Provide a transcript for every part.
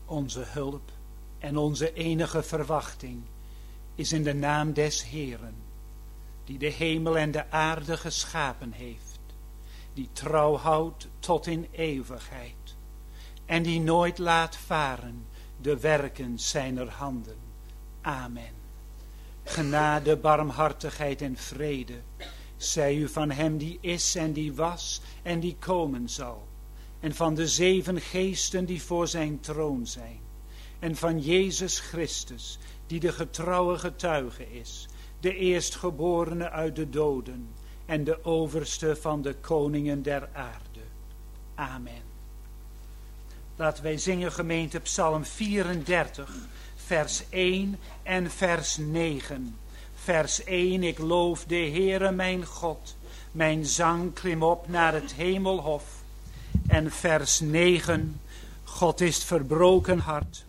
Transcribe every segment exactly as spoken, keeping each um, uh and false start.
Onze hulp en onze enige verwachting is in de naam des Heeren, die de hemel en de aarde geschapen heeft, die trouw houdt tot in eeuwigheid en die nooit laat varen de werken zijner handen. Amen. Genade, barmhartigheid en vrede zij u van hem die is en die was en die komen zal, en van de zeven geesten die voor zijn troon zijn, en van Jezus Christus, die de getrouwe getuige is, de eerstgeborene uit de doden en de overste van de koningen der aarde. Amen. Laten wij zingen, gemeente, Psalm vierendertig, vers één en vers negen. Vers één, ik loof de Heere mijn God, mijn zang klim op naar het hemelhof. En vers negen, God is verbroken hart,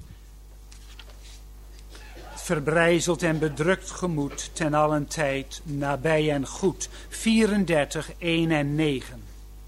verbrijzeld en bedrukt gemoed, ten allen tijd nabij en goed. vierendertig, één en negen.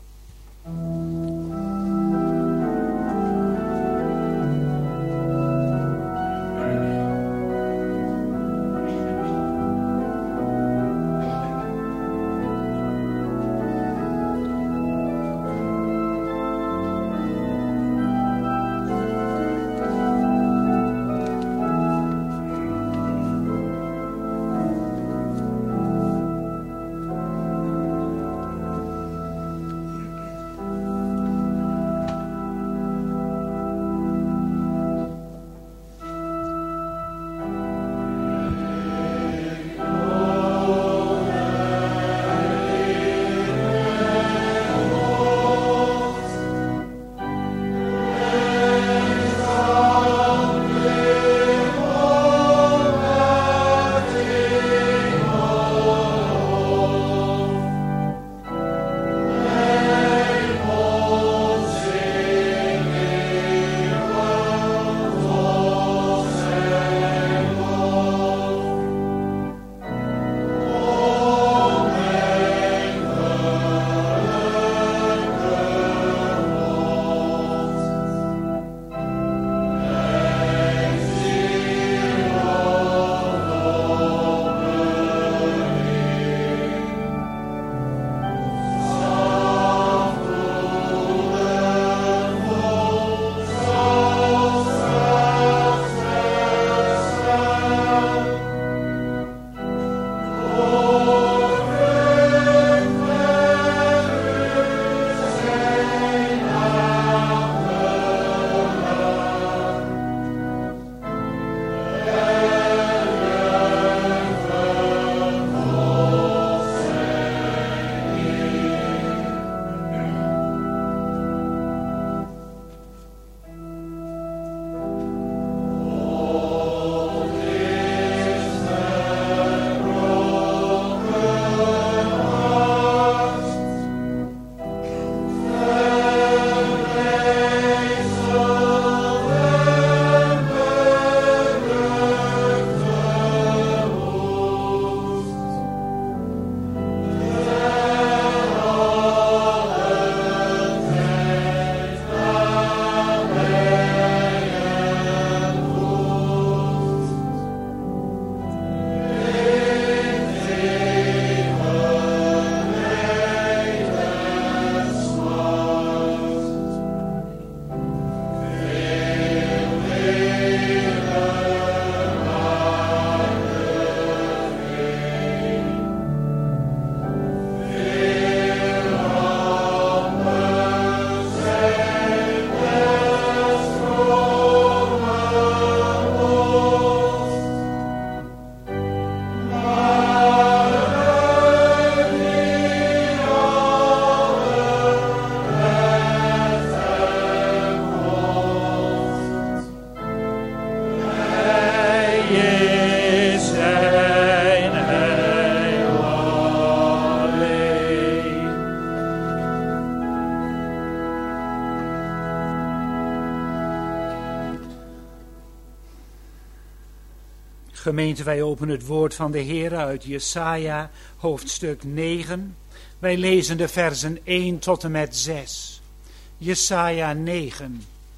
Gemeente, wij openen het woord van de Heer uit Jesaja, hoofdstuk negen. Wij lezen de versen één tot en met zes. Jesaja negen,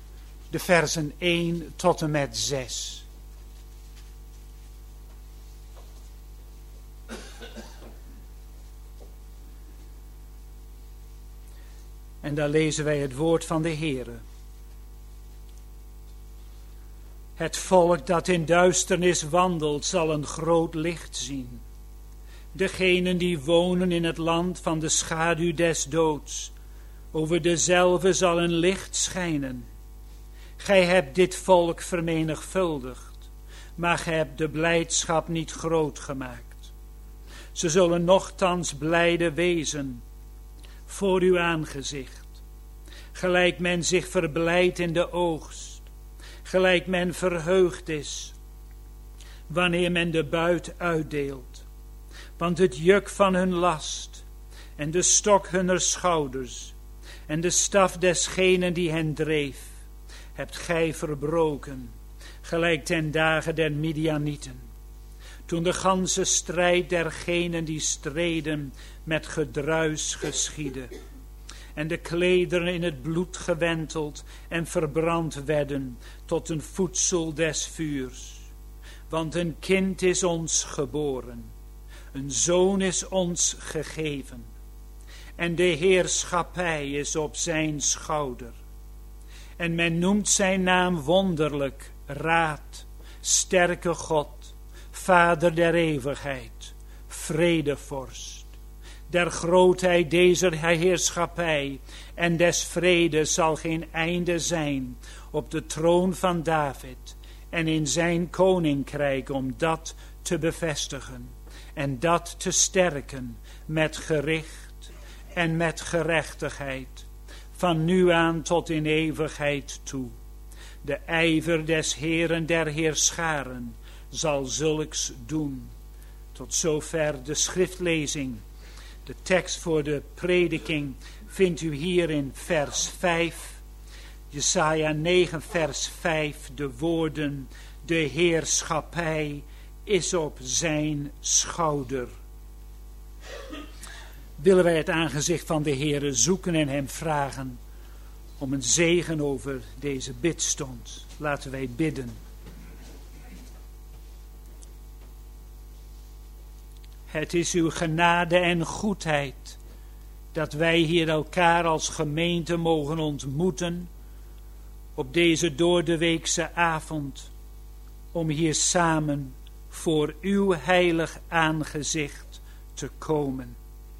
de versen één tot en met zes. En daar lezen wij het woord van de Heere. Het volk dat in duisternis wandelt, zal een groot licht zien. Degenen die wonen in het land van de schaduw des doods, over dezelve zal een licht schijnen. Gij hebt dit volk vermenigvuldigd, maar gij hebt de blijdschap niet groot gemaakt. Ze zullen nochtans blijde wezen voor uw aangezicht, gelijk men zich verblijdt in de oogst, gelijk men verheugd is wanneer men de buit uitdeelt. Want het juk van hun last en de stok hunner schouders en de staf desgenen die hen dreef, hebt gij verbroken, gelijk ten dagen der Midianieten, toen de ganse strijd dergenen die streden met gedruis geschiedde, en de klederen in het bloed gewenteld en verbrand werden tot een voedsel des vuurs. Want een kind is ons geboren, een zoon is ons gegeven, en de heerschappij is op zijn schouder. En men noemt zijn naam wonderlijk, Raad, sterke God, Vader der eeuwigheid, Vredevorst. Der grootheid deze heerschappij en des vredes zal geen einde zijn op de troon van David en in zijn koninkrijk, om dat te bevestigen en dat te sterken met gericht en met gerechtigheid, van nu aan tot in eeuwigheid toe. De ijver des Heeren der Heerscharen zal zulks doen. Tot zover de schriftlezing. De tekst voor de prediking vindt u hier in vers vijf. Jesaja negen vers vijf, de woorden: de heerschappij is op zijn schouder. Willen wij het aangezicht van de Heere zoeken en hem vragen om een zegen over deze bidstond. Laten wij bidden. Het is uw genade en goedheid dat wij hier elkaar als gemeente mogen ontmoeten op deze doordeweekse avond, om hier samen voor uw heilig aangezicht te komen.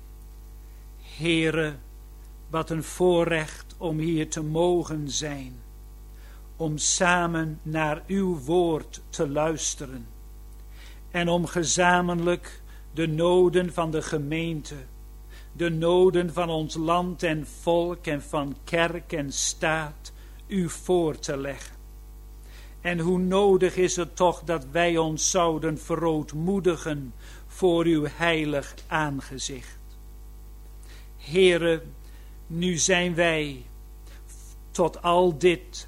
Heere, wat een voorrecht om hier te mogen zijn, om samen naar uw woord te luisteren en om gezamenlijk de noden van de gemeente, de noden van ons land en volk en van kerk en staat u voor te leggen. En hoe nodig is het toch dat wij ons zouden verootmoedigen voor uw heilig aangezicht. Heere, nu zijn wij tot al dit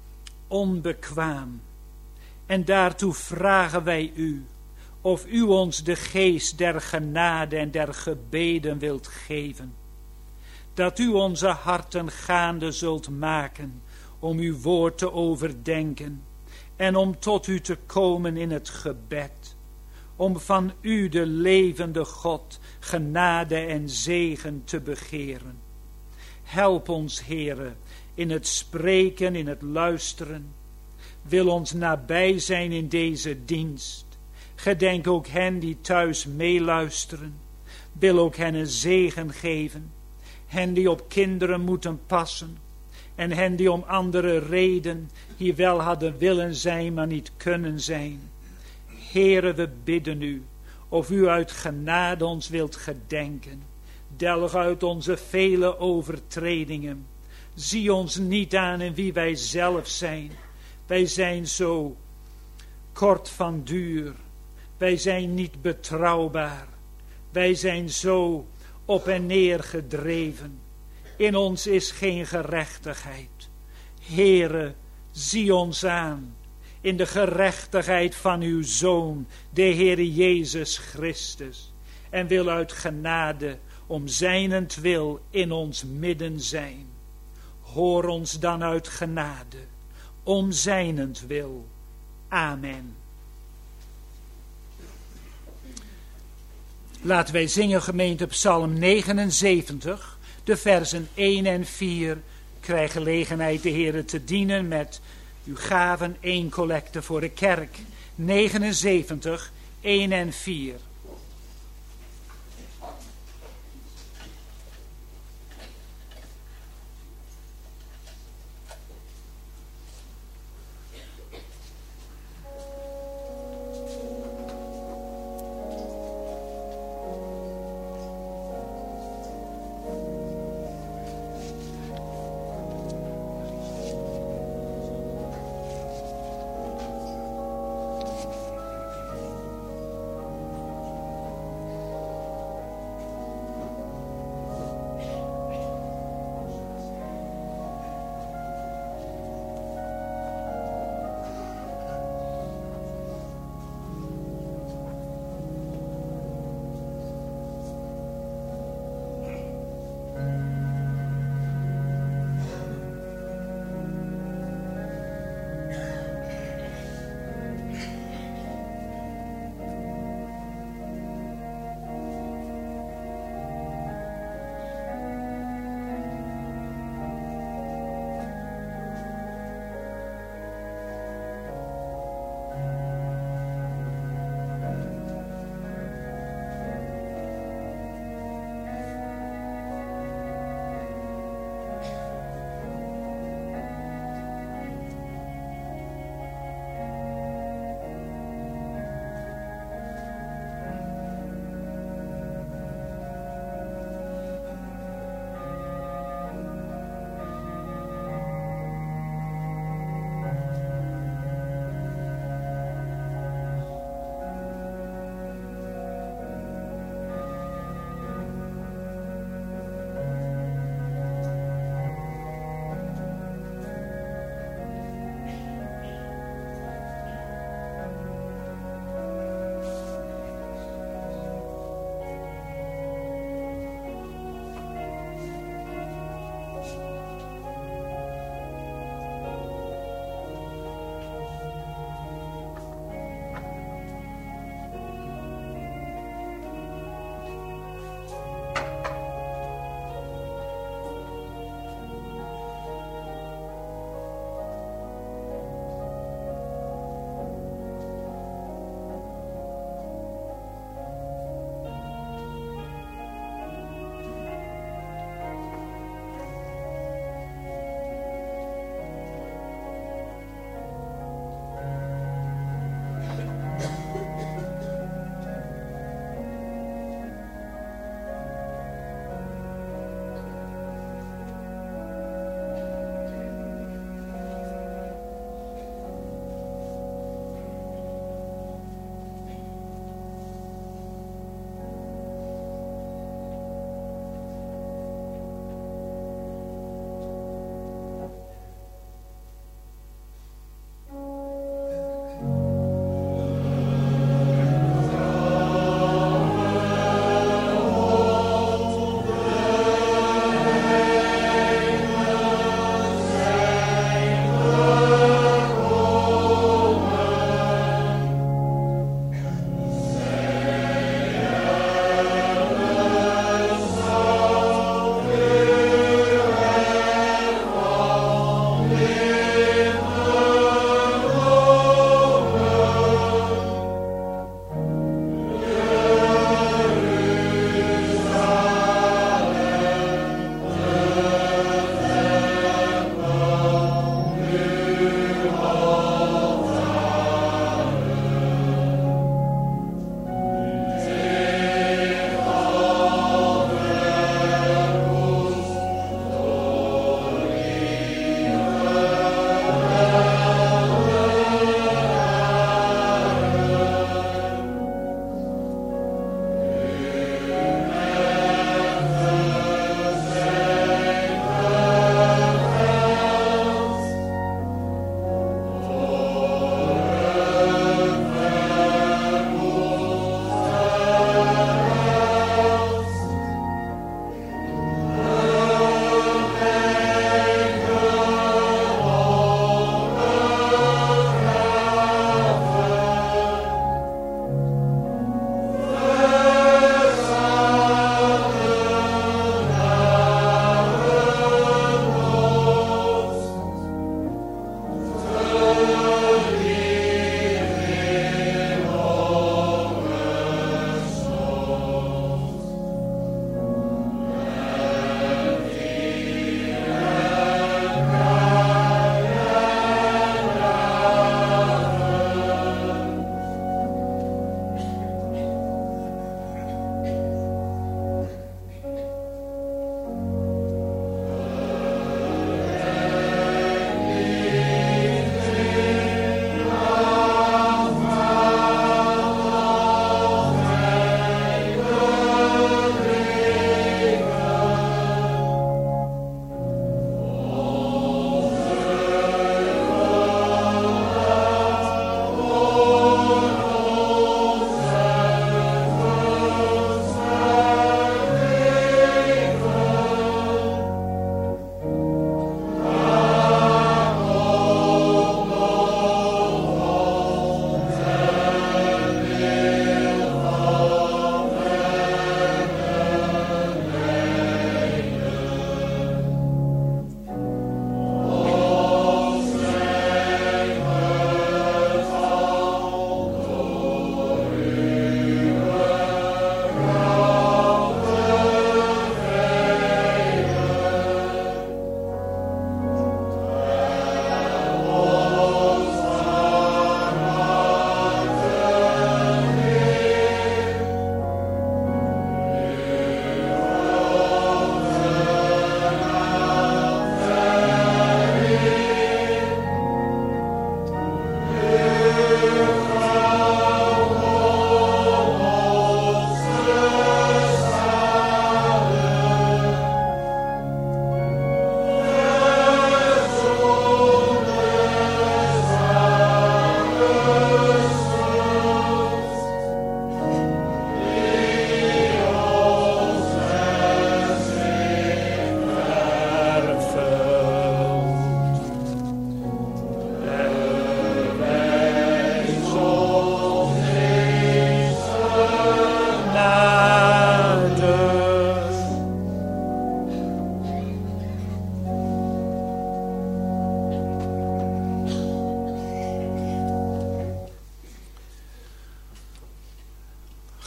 onbekwaam. En daartoe vragen wij u of u ons de geest der genade en der gebeden wilt geven. Dat u onze harten gaande zult maken om uw woord te overdenken en om tot u te komen in het gebed. Om van u, de levende God, genade en zegen te begeren. Help ons, Heere, in het spreken, in het luisteren. Wil ons nabij zijn in deze dienst. Gedenk ook hen die thuis meeluisteren. Wil ook hen een zegen geven. Hen die op kinderen moeten passen. En hen die om andere reden hier wel hadden willen zijn, maar niet kunnen zijn. Heere, we bidden u, of u uit genade ons wilt gedenken. Delg uit onze vele overtredingen. Zie ons niet aan in wie wij zelf zijn. Wij zijn zo kort van duur. Wij zijn niet betrouwbaar. Wij zijn zo op en neer gedreven. In ons is geen gerechtigheid. Heere, zie ons aan in de gerechtigheid van uw Zoon, de Heere Jezus Christus. En wil uit genade om zijnentwil in ons midden zijn. Hoor ons dan uit genade. om zijnentwil. Amen. Laten wij zingen, gemeente, Psalm negenenzeventig, de versen één en vier. Krijg gelegenheid de Heere te dienen met uw gaven, één collecte voor de kerk. negenenzeventig, één en vier.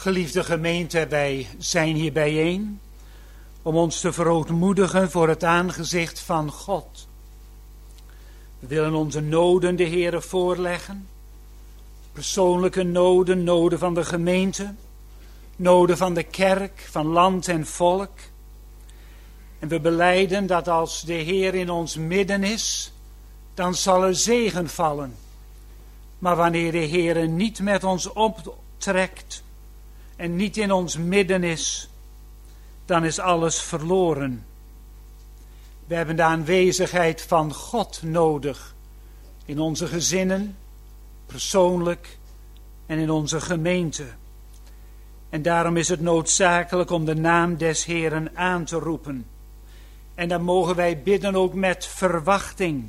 Geliefde gemeente, wij zijn hier bijeen om ons te verootmoedigen voor het aangezicht van God. We willen onze noden de Heere voorleggen. Persoonlijke noden, noden van de gemeente, noden van de kerk, van land en volk. En we belijden dat als de Heer in ons midden is, dan zal er zegen vallen. Maar wanneer de Heer niet met ons optrekt en niet in ons midden is, dan is alles verloren. We hebben de aanwezigheid van God nodig in onze gezinnen, persoonlijk en in onze gemeente. En daarom is het noodzakelijk om de naam des Heeren aan te roepen. En dan mogen wij bidden ook met verwachting.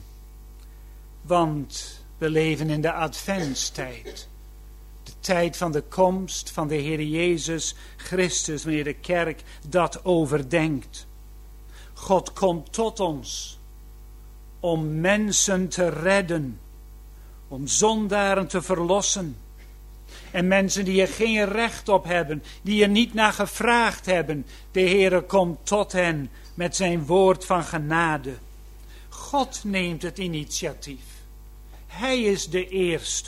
Want we leven in de adventstijd. De tijd van de komst van de Heer Jezus Christus, wanneer de kerk dat overdenkt. God komt tot ons om mensen te redden, om zondaren te verlossen. En mensen die er geen recht op hebben, die er niet naar gevraagd hebben. De Heere komt tot hen met zijn woord van genade. God neemt het initiatief. Hij is de eerste.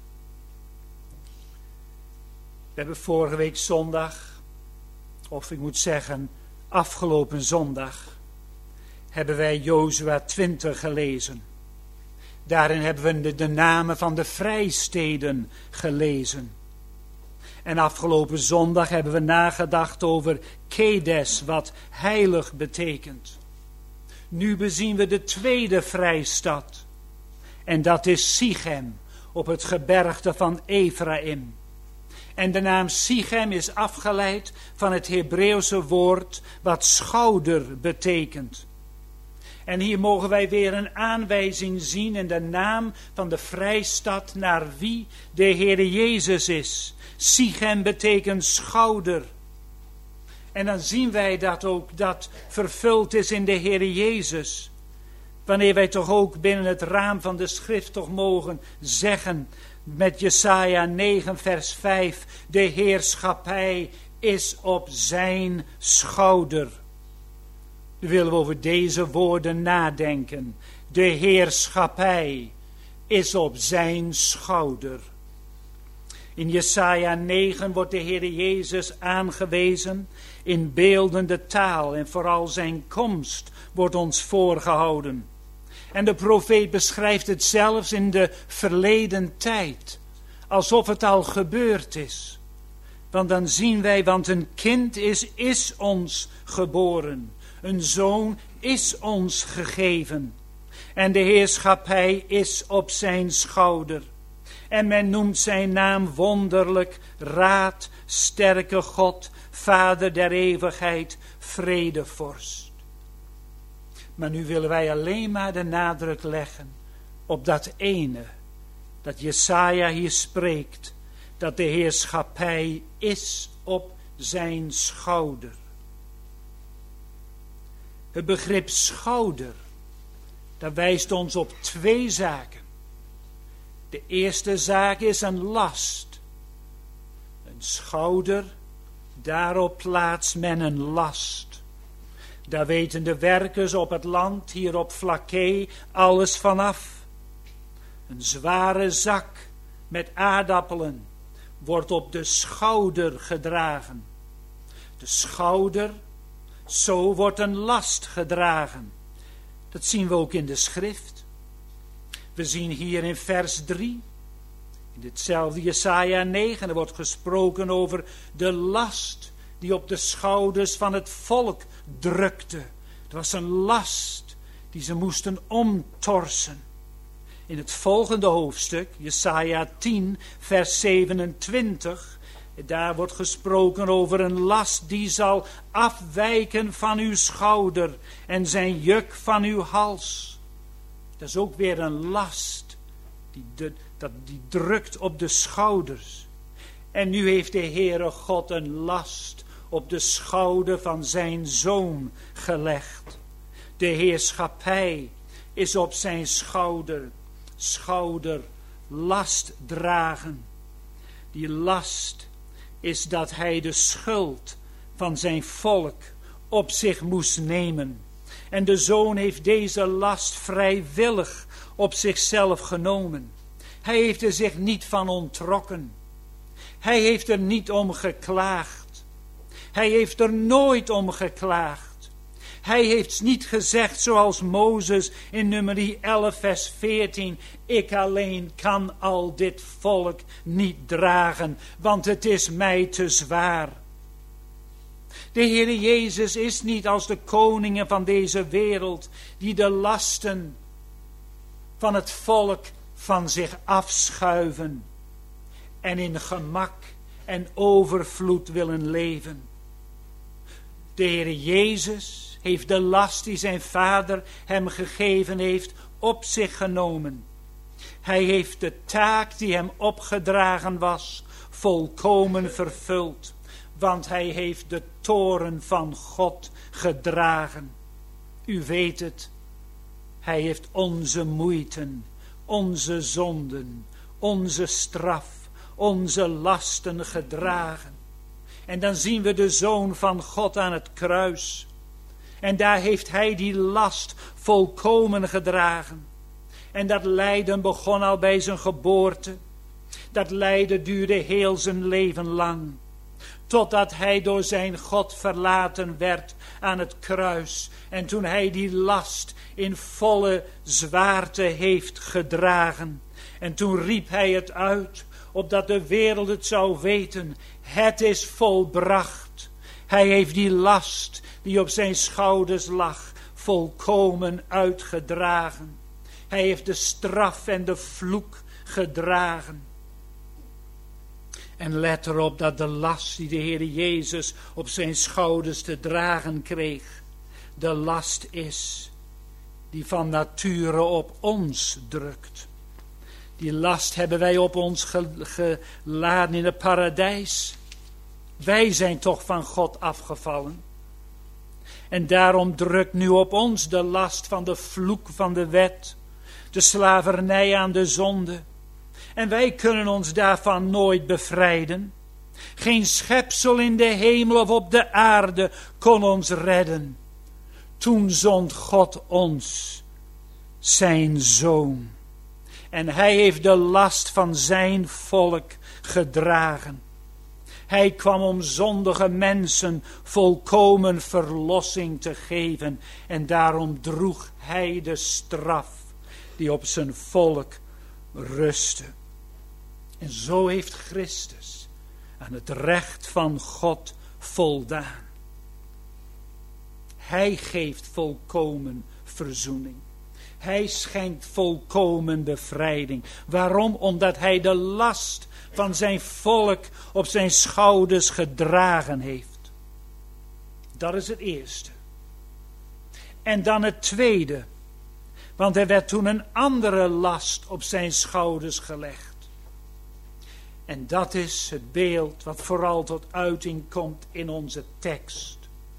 We hebben vorige week zondag, of ik moet zeggen afgelopen zondag, hebben wij Jozua twintig gelezen. Daarin hebben we de, de namen van de vrijsteden gelezen. En afgelopen zondag hebben we nagedacht over Kedes, wat heilig betekent. Nu bezien we de tweede vrijstad. En dat is Sichem, op het gebergte van Ephraim. En de naam Sichem is afgeleid van het Hebreeuwse woord wat schouder betekent. En hier mogen wij weer een aanwijzing zien in de naam van de vrijstad naar wie de Heere Jezus is. Sichem betekent schouder. En dan zien wij dat ook dat vervuld is in de Heere Jezus. Wanneer wij toch ook binnen het raam van de schrift toch mogen zeggen met Jesaja negen vers vijf. De heerschappij is op zijn schouder. Nu willen we over deze woorden nadenken. De heerschappij is op zijn schouder. In Jesaja negen wordt de Heer Jezus aangewezen in beeldende taal en vooral zijn komst wordt ons voorgehouden. En de profeet beschrijft het zelfs in de verleden tijd, alsof het al gebeurd is. Want dan zien wij, want een kind is, is ons geboren. Een zoon is ons gegeven. En de heerschappij is op zijn schouder. En men noemt zijn naam wonderlijk, Raad, sterke God, Vader der eeuwigheid, Vredevorst. Maar nu willen wij alleen maar de nadruk leggen op dat ene, dat Jesaja hier spreekt, dat de heerschappij is op zijn schouder. Het begrip schouder, dat wijst ons op twee zaken. De eerste zaak is een last. Een schouder, daarop plaatst men een last. Daar weten de werkers op het land, hier op Vlakke, alles vanaf. Een zware zak met aardappelen wordt op de schouder gedragen. De schouder, zo wordt een last gedragen. Dat zien we ook in de schrift. We zien hier in vers drie, in ditzelfde Jesaja negen, er wordt gesproken over de last die op de schouders van het volk drukte. Het was een last die ze moesten omtorsen. In het volgende hoofdstuk, Jesaja tien, vers zevenentwintig, daar wordt gesproken over een last die zal afwijken van uw schouder en zijn juk van uw hals. Dat is ook weer een last die, de, dat, die drukt op de schouders. En nu heeft de Heere God een last op de schouder van zijn zoon gelegd. De heerschappij is op zijn schouder, schouder last dragen. Die last is dat hij de schuld van zijn volk op zich moest nemen. En de Zoon heeft deze last vrijwillig op zichzelf genomen. Hij heeft er zich niet van onttrokken. Hij heeft er niet om geklaagd. Hij heeft er nooit om geklaagd. Hij heeft niet gezegd zoals Mozes in Numeri elf vers veertien. Ik alleen kan al dit volk niet dragen, want het is mij te zwaar. De Heere Jezus is niet als de koningen van deze wereld die de lasten van het volk van zich afschuiven en in gemak en overvloed willen leven. De Heere Jezus heeft de last die zijn Vader hem gegeven heeft op zich genomen. Hij heeft de taak die hem opgedragen was volkomen vervuld. Want hij heeft de toorn van God gedragen. U weet het. Hij heeft onze moeiten, onze zonden, onze straf, onze lasten gedragen. En dan zien we de Zoon van God aan het kruis. En daar heeft hij die last volkomen gedragen. En dat lijden begon al bij zijn geboorte. Dat lijden duurde heel zijn leven lang. Totdat hij door zijn God verlaten werd aan het kruis. En toen hij die last in volle zwaarte heeft gedragen. En toen riep hij het uit, opdat de wereld het zou weten. Het is volbracht. Hij heeft die last die op zijn schouders lag volkomen uitgedragen. Hij heeft de straf en de vloek gedragen. En let erop dat de last die de Heere Jezus op zijn schouders te dragen kreeg, de last is die van nature op ons drukt. Die last hebben wij op ons geladen in het paradijs. Wij zijn toch van God afgevallen. En daarom drukt nu op ons de last van de vloek van de wet, de slavernij aan de zonde. En wij kunnen ons daarvan nooit bevrijden. Geen schepsel in de hemel of op de aarde kon ons redden. Toen zond God ons, zijn Zoon. En hij heeft de last van zijn volk gedragen. Hij kwam om zondige mensen volkomen verlossing te geven. En daarom droeg hij de straf die op zijn volk rustte. En zo heeft Christus aan het recht van God voldaan. Hij geeft volkomen verzoening. Hij schenkt volkomen bevrijding. Waarom? Omdat hij de last van zijn volk op zijn schouders gedragen heeft. Dat is het eerste. En dan het tweede. Want er werd toen een andere last op zijn schouders gelegd. En dat is het beeld wat vooral tot uiting komt in onze tekst.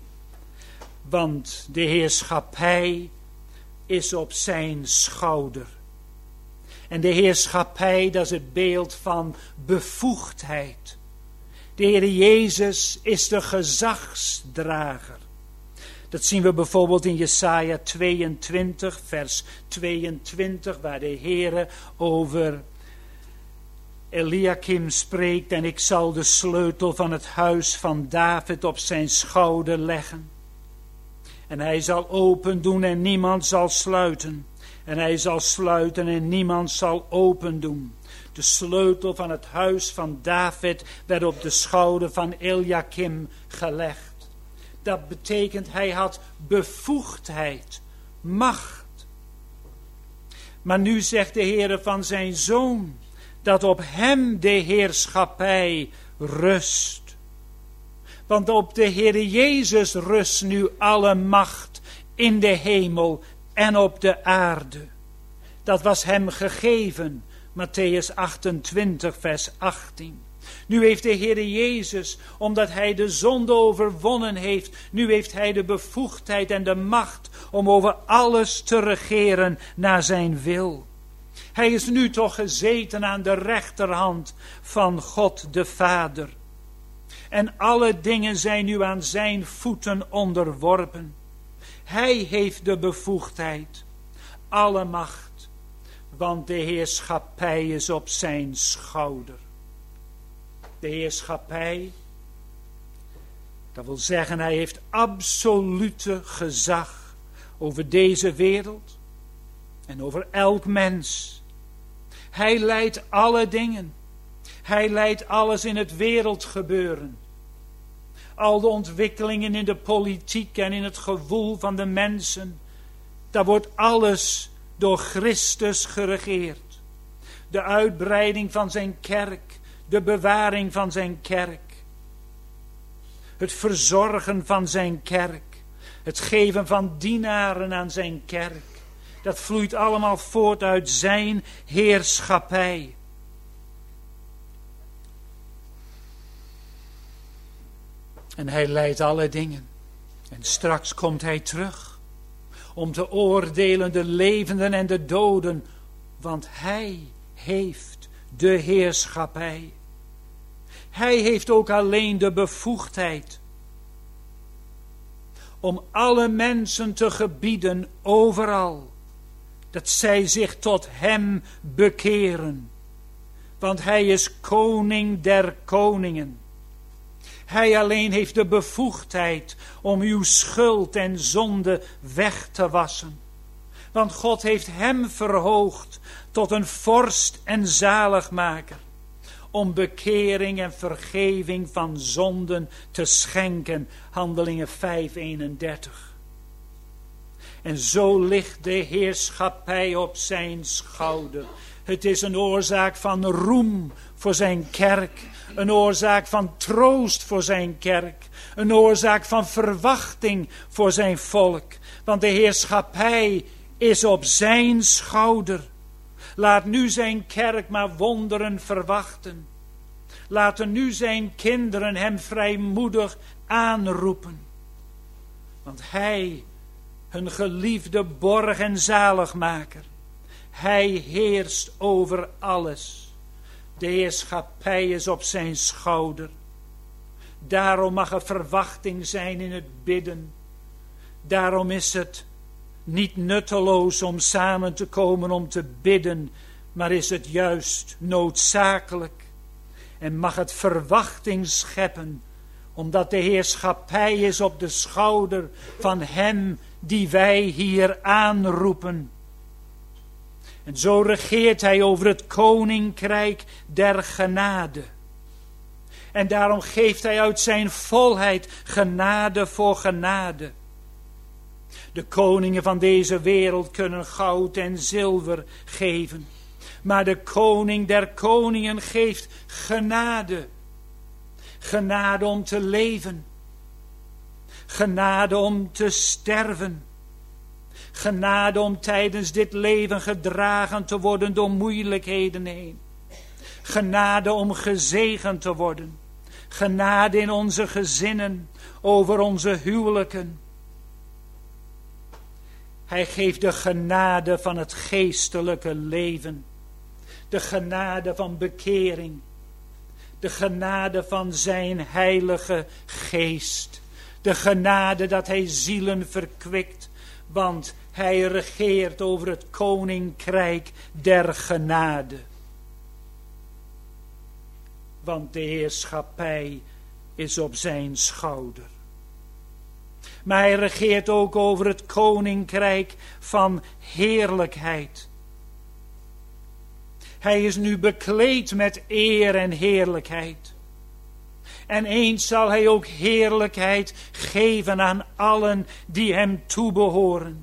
Want de heerschappij is op zijn schouder. En de heerschappij, dat is het beeld van bevoegdheid. De Heer Jezus is de gezagsdrager. Dat zien we bijvoorbeeld in Jesaja tweeëntwintig, vers tweeëntwintig, waar de Heer over Eliakim spreekt. En ik zal de sleutel van het huis van David op zijn schouder leggen. En hij zal open doen en niemand zal sluiten. En hij zal sluiten en niemand zal open doen. De sleutel van het huis van David werd op de schouder van Eliakim gelegd. Dat betekent hij had bevoegdheid, macht. Maar nu zegt de Heer van zijn Zoon dat op hem de heerschappij rust. Want op de Heer Jezus rust nu alle macht in de hemel en op de aarde. Dat was hem gegeven, Mattheüs achtentwintig, vers achttien. Nu heeft de Heer Jezus, omdat hij de zonde overwonnen heeft, nu heeft hij de bevoegdheid en de macht om over alles te regeren naar zijn wil. Hij is nu toch gezeten aan de rechterhand van God de Vader. En alle dingen zijn nu aan zijn voeten onderworpen. Hij heeft de bevoegdheid, alle macht, want de heerschappij is op zijn schouder. De heerschappij, dat wil zeggen, hij heeft absolute gezag over deze wereld en over elk mens. Hij leidt alle dingen. Hij leidt alles in het wereldgebeuren. Al de ontwikkelingen in de politiek en in het gewoel van de mensen. Daar wordt alles door Christus geregeerd. De uitbreiding van zijn kerk. De bewaring van zijn kerk. Het verzorgen van zijn kerk. Het geven van dienaren aan zijn kerk. Dat vloeit allemaal voort uit zijn heerschappij. En hij leidt alle dingen. En straks komt hij terug. Om te oordelen de levenden en de doden. Want hij heeft de heerschappij. Hij heeft ook alleen de bevoegdheid. Om alle mensen te gebieden overal. Dat zij zich tot hem bekeren. Want hij is koning der koningen. Hij alleen heeft de bevoegdheid om uw schuld en zonde weg te wassen. Want God heeft hem verhoogd tot een vorst en zaligmaker. Om bekering en vergeving van zonden te schenken. Handelingen vijf eenendertig. En zo ligt de heerschappij op zijn schouder. Het is een oorzaak van roem voor zijn kerk. Een oorzaak van troost voor zijn kerk. Een oorzaak van verwachting voor zijn volk. Want de heerschappij is op zijn schouder. Laat nu zijn kerk maar wonderen verwachten. Laten nu zijn kinderen hem vrijmoedig aanroepen. Want hij, hun geliefde borg en zaligmaker. Hij heerst over alles. De heerschappij is op zijn schouder. Daarom mag er verwachting zijn in het bidden. Daarom is het niet nutteloos om samen te komen om te bidden, maar is het juist noodzakelijk. En mag het verwachting scheppen, omdat de heerschappij is op de schouder van hem die wij hier aanroepen. En zo regeert hij over het koninkrijk der genade. En daarom geeft hij uit zijn volheid genade voor genade. De koningen van deze wereld kunnen goud en zilver geven. Maar de koning der koningen geeft genade. Genade om te leven. Genade om te sterven. Genade om tijdens dit leven gedragen te worden door moeilijkheden heen. Genade om gezegend te worden. Genade in onze gezinnen, over onze huwelijken. Hij geeft de genade van het geestelijke leven. De genade van bekering. De genade van zijn heilige geest. De genade dat hij zielen verkwikt. Want hij regeert over het koninkrijk der genade. Want de heerschappij is op zijn schouder. Maar hij regeert ook over het koninkrijk van heerlijkheid. Hij is nu bekleed met eer en heerlijkheid. En eens zal hij ook heerlijkheid geven aan allen die hem toebehoren.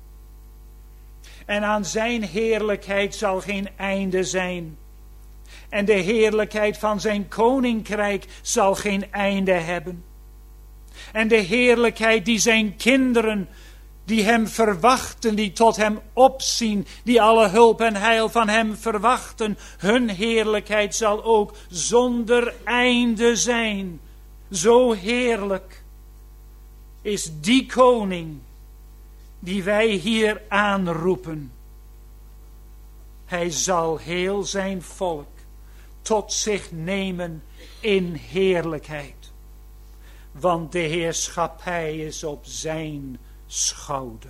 En aan zijn heerlijkheid zal geen einde zijn. En de heerlijkheid van zijn koninkrijk zal geen einde hebben. En de heerlijkheid die zijn kinderen, die hem verwachten, die tot hem opzien, die alle hulp en heil van hem verwachten, hun heerlijkheid zal ook zonder einde zijn. Zo heerlijk is die koning die wij hier aanroepen. Hij zal heel zijn volk tot zich nemen in heerlijkheid. want de heerschappij is op zijn schouder.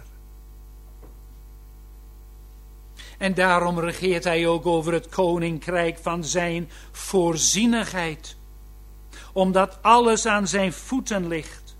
En daarom regeert hij ook over het koninkrijk van zijn voorzienigheid, omdat alles aan zijn voeten ligt.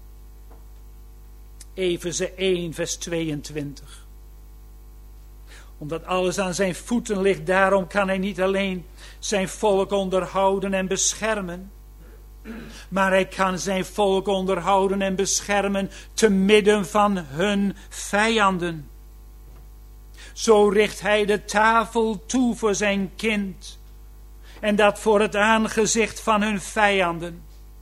Efeze één vers tweeëntwintig. Omdat alles aan zijn voeten ligt, daarom kan hij niet alleen zijn volk onderhouden en beschermen, maar hij kan zijn volk onderhouden en beschermen te midden van hun vijanden. Zo richt hij de tafel toe voor zijn kind, en dat voor het aangezicht van hun vijanden.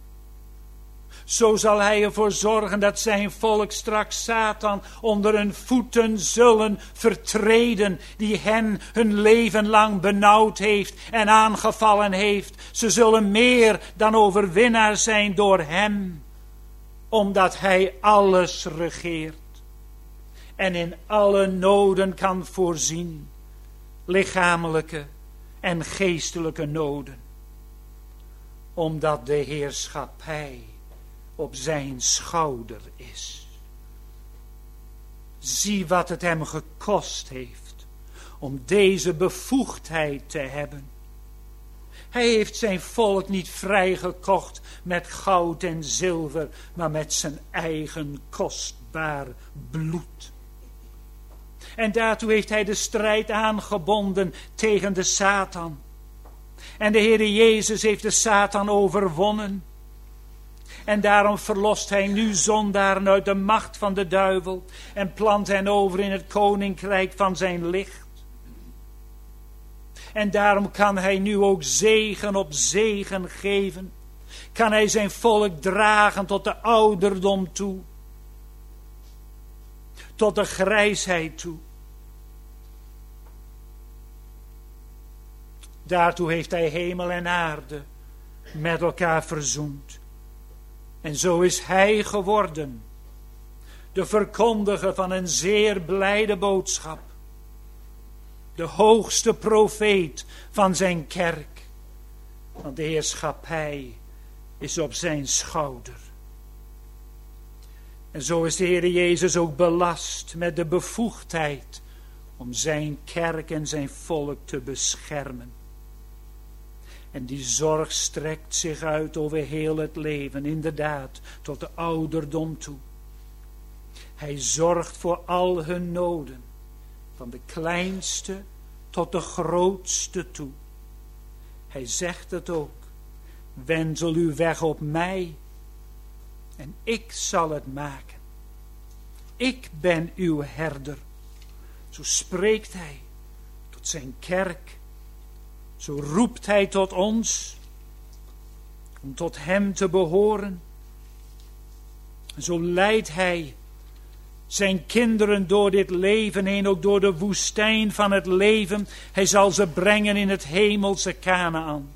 Zo zal hij ervoor zorgen dat zijn volk straks Satan onder hun voeten zullen vertreden, die hen hun leven lang benauwd heeft en aangevallen heeft. Ze zullen meer dan overwinnaar zijn door hem, omdat hij alles regeert en in alle noden kan voorzien, lichamelijke en geestelijke noden, omdat de heerschappij op zijn schouder is. Zie wat het hem gekost heeft om deze bevoegdheid te hebben. Hij heeft zijn volk niet vrijgekocht met goud en zilver, maar met zijn eigen kostbaar bloed. En daartoe heeft hij de strijd aangebonden tegen de Satan. En de Heere Jezus heeft de Satan overwonnen. En daarom verlost hij nu zondaren uit de macht van de duivel en plant hen over in het koninkrijk van zijn licht. En daarom kan hij nu ook zegen op zegen geven. Kan hij zijn volk dragen tot de ouderdom toe. Tot de grijsheid toe. Daartoe heeft hij hemel en aarde met elkaar verzoend. En zo is hij geworden de verkondiger van een zeer blijde boodschap. De hoogste profeet van zijn kerk. Want de heerschappij is op zijn schouder. En zo is de Heer Jezus ook belast met de bevoegdheid om zijn kerk en zijn volk te beschermen. En die zorg strekt zich uit over heel het leven, inderdaad, tot de ouderdom toe. Hij zorgt voor al hun noden, van de kleinste tot de grootste toe. Hij zegt het ook, wendel uw weg op mij en ik zal het maken. Ik ben uw herder. Zo spreekt hij tot zijn kerk. Zo roept hij tot ons om tot hem te behoren. Zo leidt hij zijn kinderen door dit leven heen, ook door de woestijn van het leven. Hij zal ze brengen in het hemelse Kanaan.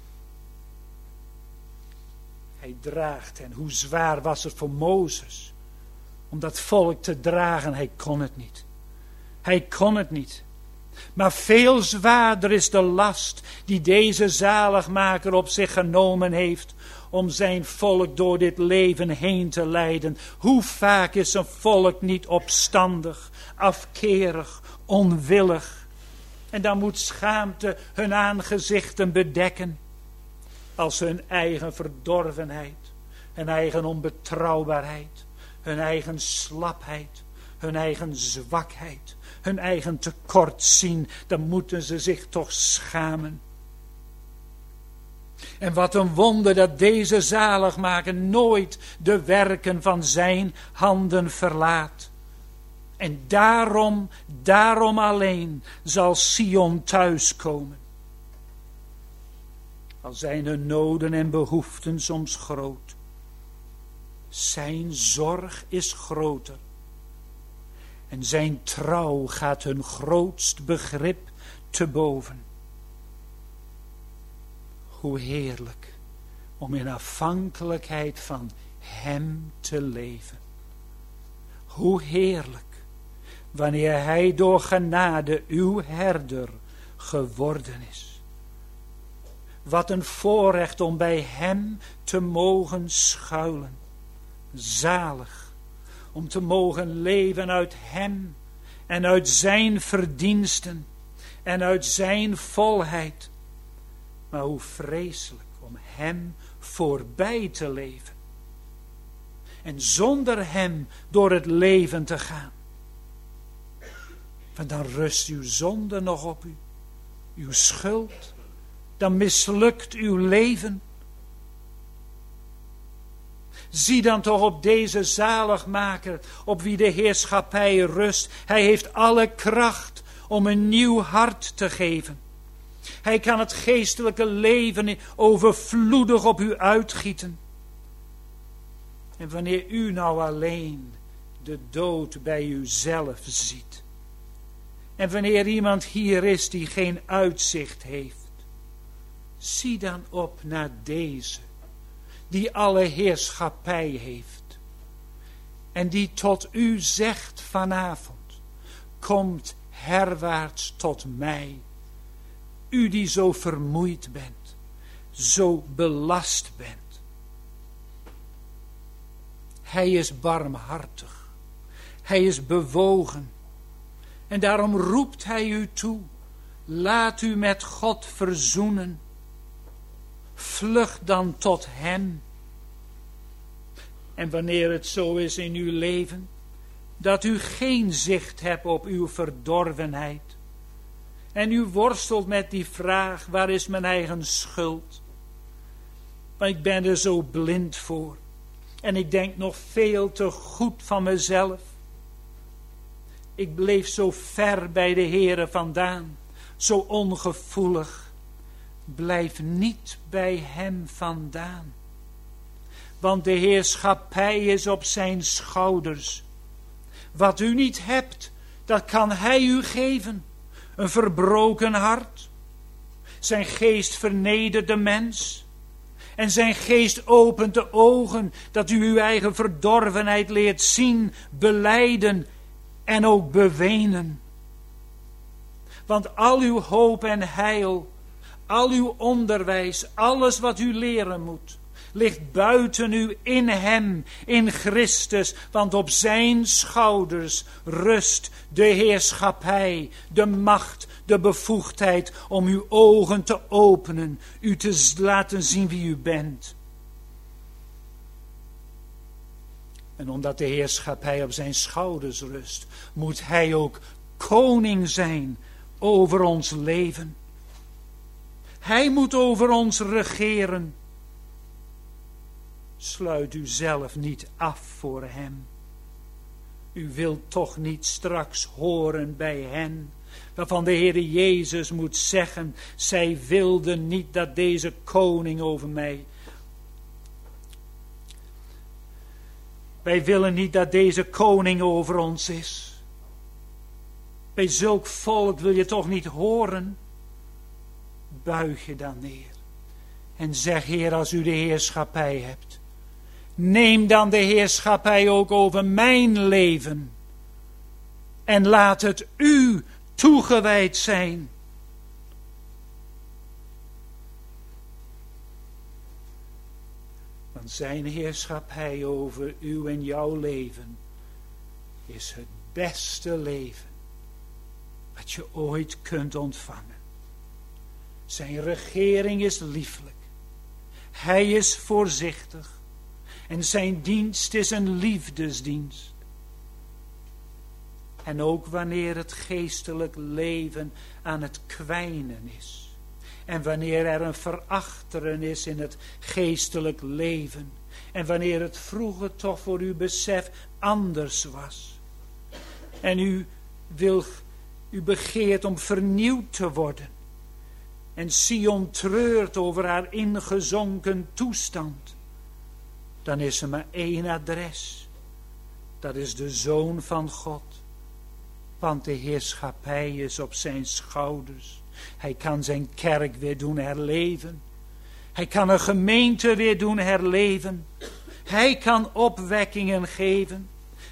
Hij draagt hen. Hoe zwaar was het voor Mozes om dat volk te dragen? Hij kon het niet. Hij kon het niet. Maar veel zwaarder is de last die deze zaligmaker op zich genomen heeft om zijn volk door dit leven heen te leiden. Hoe vaak is een volk niet opstandig, afkerig, onwillig. En dan moet schaamte hun aangezichten bedekken als hun eigen verdorvenheid, hun eigen onbetrouwbaarheid, hun eigen slapheid, hun eigen zwakheid, hun eigen tekort zien, dan moeten ze zich toch schamen. En wat een wonder dat deze zaligmaker nooit de werken van zijn handen verlaat. En daarom, daarom alleen zal Sion thuiskomen. Al zijn hun noden en behoeften soms groot. Zijn zorg is groter. En zijn trouw gaat hun grootst begrip te boven. Hoe heerlijk om in afhankelijkheid van hem te leven. Hoe heerlijk wanneer hij door genade uw herder geworden is. Wat een voorrecht om bij hem te mogen schuilen. zalig om te mogen leven uit hem en uit zijn verdiensten en uit zijn volheid. Maar hoe vreselijk om hem voorbij te leven en zonder hem door het leven te gaan. Want dan rust uw zonde nog op u, uw schuld, dan mislukt uw leven. Zie dan toch op deze zaligmaker, op wie de heerschappij rust. Hij heeft alle kracht om een nieuw hart te geven. Hij kan het geestelijke leven overvloedig op u uitgieten. En wanneer u nou alleen de dood bij uzelf ziet, en wanneer iemand hier is die geen uitzicht heeft, zie dan op naar deze, die alle heerschappij heeft. En die tot u zegt vanavond, komt herwaarts tot mij. U die zo vermoeid bent, zo belast bent. Hij is barmhartig. Hij is bewogen. En daarom roept hij u toe. Laat u met God verzoenen. Vlucht dan tot hem. En wanneer het zo is in uw leven, dat u geen zicht hebt op uw verdorvenheid, en u worstelt met die vraag, waar is mijn eigen schuld? Maar ik ben er zo blind voor. En ik denk nog veel te goed van mezelf. Ik bleef zo ver bij de Heere vandaan, zo ongevoelig. Blijf niet bij hem vandaan. Want de heerschappij is op zijn schouders. Wat u niet hebt, dat kan hij u geven. Een verbroken hart. Zijn geest vernedert de mens. En zijn geest opent de ogen, dat u uw eigen verdorvenheid leert zien, belijden en ook bewenen. Want al uw hoop en heil, al uw onderwijs, alles wat u leren moet, ligt buiten u in hem, in Christus. Want op zijn schouders rust de heerschappij, de macht, de bevoegdheid om uw ogen te openen, u te laten zien wie u bent. En omdat de heerschappij op zijn schouders rust, moet hij ook koning zijn over ons leven. Hij moet over ons regeren. Sluit u zelf niet af voor hem. U wilt toch niet straks horen bij hen, waarvan de Heere Jezus moet zeggen, zij wilden niet dat deze koning over mij. Wij willen niet dat deze koning over ons is. Bij zulk volk wil je toch niet horen? Buig je dan neer en zeg, Heer, als u de heerschappij hebt, neem dan de heerschappij ook over mijn leven. En laat het u toegewijd zijn. Want zijn heerschappij over uw en jouw leven is het beste leven wat je ooit kunt ontvangen. Zijn regering is lieflijk. Hij is voorzichtig. En zijn dienst is een liefdesdienst. En ook wanneer het geestelijk leven aan het kwijnen is. En wanneer er een verachteren is in het geestelijk leven. En wanneer het vroeger toch voor uw besef anders was. En u wil, u begeert om vernieuwd te worden. En Sion treurt over haar ingezonken toestand. Dan is er maar één adres. Dat is de Zoon van God. Want de heerschappij is op zijn schouders. Hij kan zijn kerk weer doen herleven. Hij kan een gemeente weer doen herleven. Hij kan opwekkingen geven.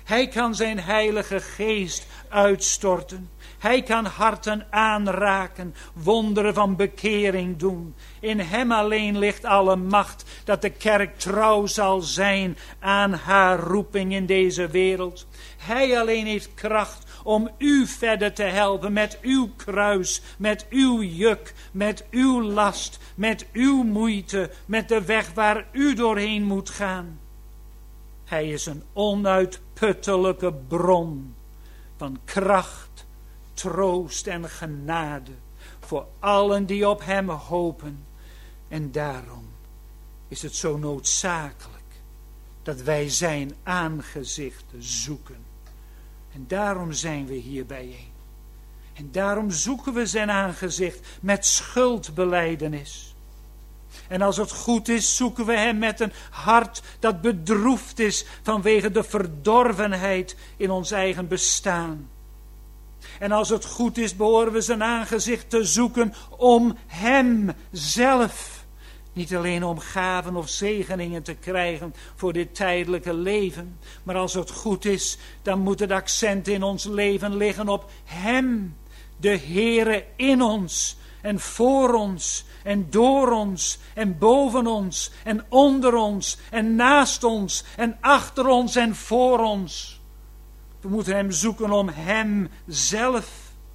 Hij kan zijn heilige geest uitstorten. Hij kan harten aanraken, wonderen van bekering doen. In hem alleen ligt alle macht dat de kerk trouw zal zijn aan haar roeping in deze wereld. Hij alleen heeft kracht om u verder te helpen met uw kruis, met uw juk, met uw last, met uw moeite, met de weg waar u doorheen moet gaan. Hij is een onuitputtelijke bron van kracht, troost en genade voor allen die op hem hopen. En daarom is het zo noodzakelijk dat wij zijn aangezicht zoeken. En daarom zijn we hier bijeen. En daarom zoeken we zijn aangezicht met schuldbelijdenis. En als het goed is, zoeken we hem met een hart dat bedroefd is vanwege de verdorvenheid in ons eigen bestaan. En als het goed is, behoren we zijn aangezicht te zoeken om hem zelf. Niet alleen om gaven of zegeningen te krijgen voor dit tijdelijke leven. Maar als het goed is, dan moet het accent in ons leven liggen op hem. De Heere in ons en voor ons en door ons en boven ons en onder ons en naast ons en achter ons en voor ons. We moeten hem zoeken om hem zelf.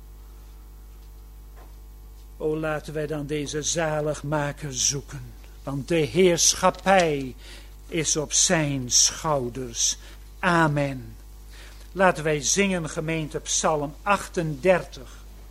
O, laten wij dan deze zaligmaker zoeken. Want de heerschappij is op zijn schouders. Amen. Laten wij zingen, gemeente, Psalm achtendertig.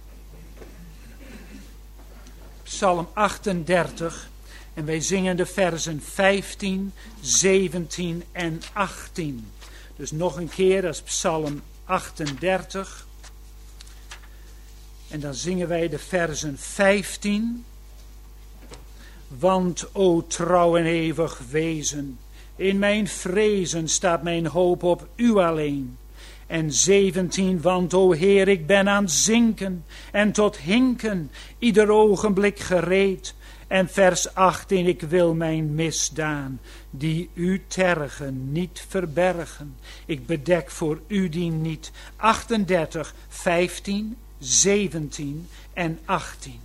Psalm achtendertig. En wij zingen de versen vijftien, zeventien en achttien. Dus nog een keer, dat is Psalm achtendertig. En dan zingen wij de versen vijftien. Want, o trouw en eeuwig wezen, in mijn vrezen staat mijn hoop op u alleen. En zeventien, want, o Heer, ik ben aan zinken en tot hinken, ieder ogenblik gereed. En vers achttien, ik wil mijn misdaan, die u tergen, niet verbergen. Ik bedek voor u die niet. achtendertig, vijftien, zeventien en achttien.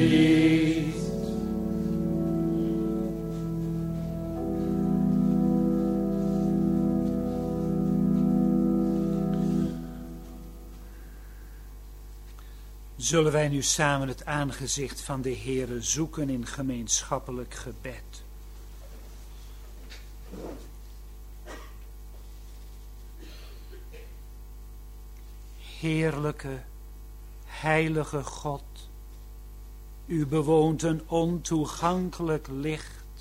Christ. Zullen wij nu samen het aangezicht van de Heere zoeken in gemeenschappelijk gebed. Heerlijke, heilige God, u bewoont een ontoegankelijk licht.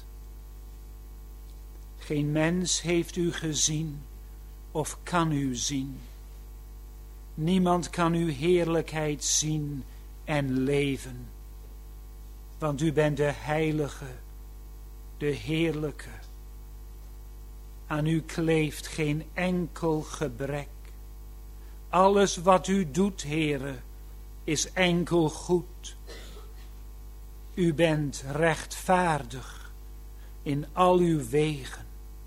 Geen mens heeft u gezien of kan u zien. Niemand kan uw heerlijkheid zien en leven, want u bent de heilige, de heerlijke. Aan u kleeft geen enkel gebrek. Alles wat u doet, Heere, is enkel goed. U bent rechtvaardig in al uw wegen.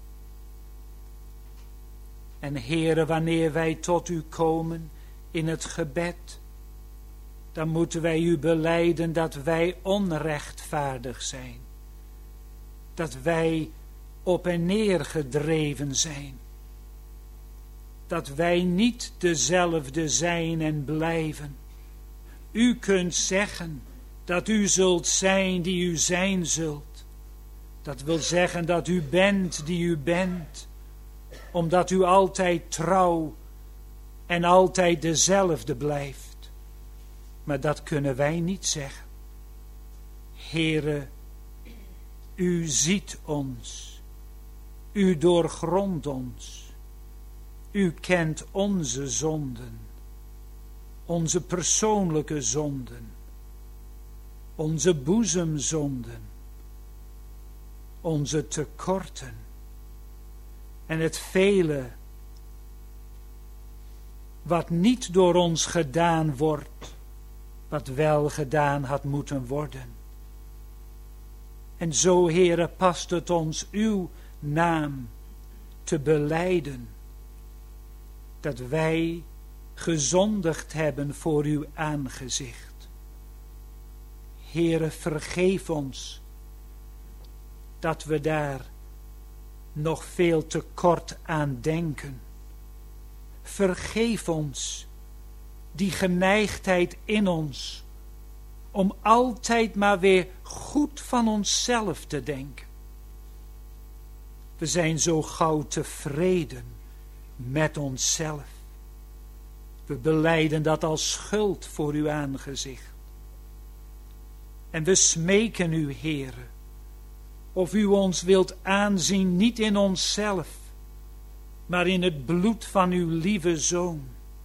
En Heere, wanneer wij tot u komen in het gebed, dan moeten wij u belijden dat wij onrechtvaardig zijn. Dat wij op en neer gedreven zijn. Dat wij niet dezelfde zijn en blijven. U kunt zeggen dat u zult zijn die u zijn zult. Dat wil zeggen dat u bent die u bent, omdat u altijd trouw en altijd dezelfde blijft. Maar dat kunnen wij niet zeggen. Heere, u ziet ons. U doorgrondt ons. U kent onze zonden. Onze persoonlijke zonden. Onze boezemzonden. Onze tekorten. En het vele wat niet door ons gedaan wordt, wat wel gedaan had moeten worden. En zo, Heere, past het ons uw naam te belijden, dat wij gezondigd hebben voor uw aangezicht. Heere, vergeef ons dat we daar nog veel te kort aan denken. Vergeef ons die geneigdheid in ons om altijd maar weer goed van onszelf te denken. We zijn zo gauw tevreden met onszelf. We belijden dat als schuld voor uw aangezicht. En we smeken u, Heere, of u ons wilt aanzien niet in onszelf, maar in het bloed van uw lieve Zoon.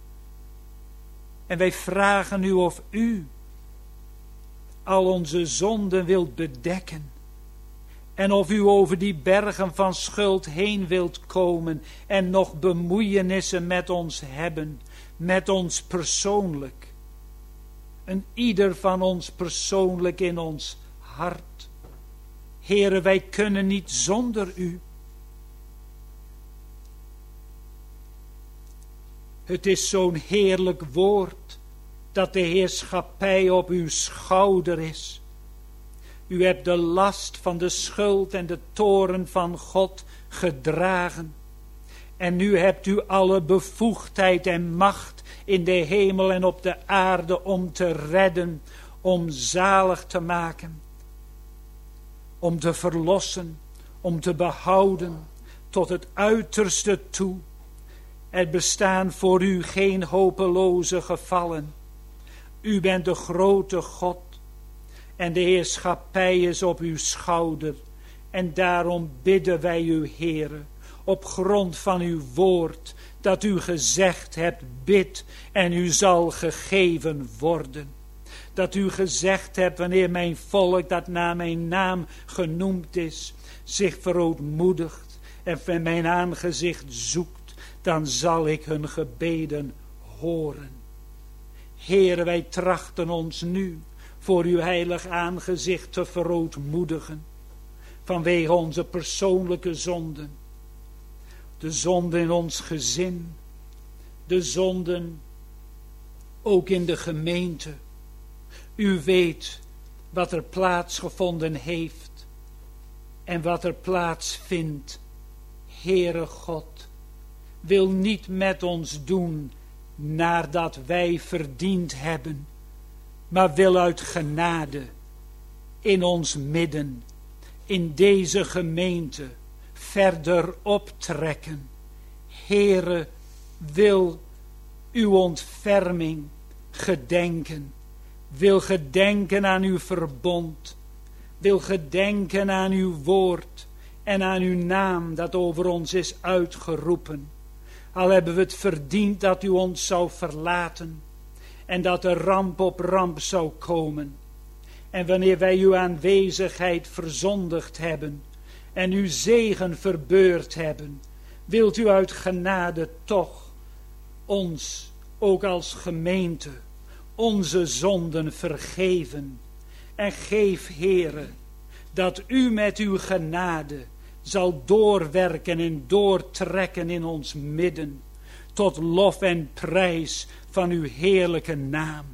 En wij vragen u of u al onze zonden wilt bedekken. En of u over die bergen van schuld heen wilt komen en nog bemoeienissen met ons hebben, met ons persoonlijk. En ieder van ons persoonlijk in ons hart. Heere, wij kunnen niet zonder u. Het is zo'n heerlijk woord dat de heerschappij op uw schouder is. U hebt de last van de schuld en de toorn van God gedragen. En nu hebt u alle bevoegdheid en macht in de hemel en op de aarde om te redden, om zalig te maken, om te verlossen, om te behouden tot het uiterste toe. Er bestaan voor u geen hopeloze gevallen. U bent de grote God en de heerschappij is op uw schouder. En daarom bidden wij u, Heere, op grond van uw woord, dat u gezegd hebt, bid en u zal gegeven worden. Dat u gezegd hebt, wanneer mijn volk dat naar mijn naam genoemd is, zich verootmoedigt en mijn aangezicht zoekt, dan zal ik hun gebeden horen. Heere, wij trachten ons nu voor uw heilig aangezicht te verootmoedigen, vanwege onze persoonlijke zonden. De zonden in ons gezin, de zonden ook in de gemeente. U weet wat er plaatsgevonden heeft en wat er plaatsvindt. Heere God, wil niet met ons doen nadat wij verdiend hebben, maar wil uit genade in ons midden, in deze gemeente, verder optrekken. Heere, wil uw ontferming gedenken, wil gedenken aan uw verbond, wil gedenken aan uw woord en aan uw naam dat over ons is uitgeroepen. Al hebben we het verdiend dat u ons zou verlaten en dat er ramp op ramp zou komen. En wanneer wij uw aanwezigheid verzondigd hebben en uw zegen verbeurd hebben, wilt u uit genade toch ons, ook als gemeente, onze zonden vergeven. En geef, Heere, dat u met uw genade zal doorwerken en doortrekken in ons midden, tot lof en prijs van uw heerlijke naam.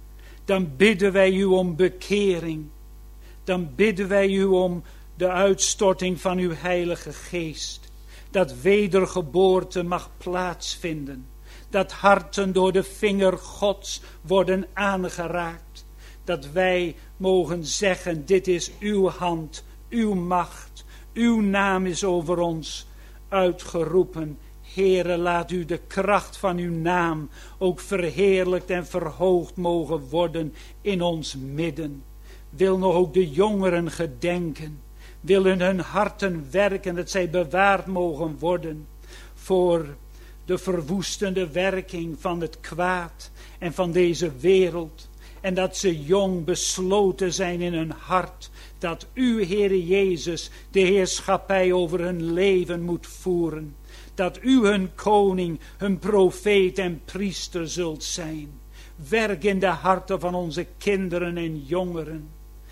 Dan bidden wij u om bekering. Dan bidden wij u om de uitstorting van uw heilige geest. Dat wedergeboorte mag plaatsvinden. Dat harten door de vinger Gods worden aangeraakt. Dat wij mogen zeggen, dit is uw hand, uw macht. Uw naam is over ons uitgeroepen. Heere, laat u de kracht van uw naam ook verheerlijkt en verhoogd mogen worden in ons midden. Wil nog ook de jongeren gedenken. Willen hun harten werken, dat zij bewaard mogen worden voor de verwoestende werking van het kwaad en van deze wereld. En dat ze jong besloten zijn in hun hart dat u, Heere Jezus, de heerschappij over hun leven moet voeren. Dat u hun koning, hun profeet en priester zult zijn. Werk in de harten van onze kinderen en jongeren.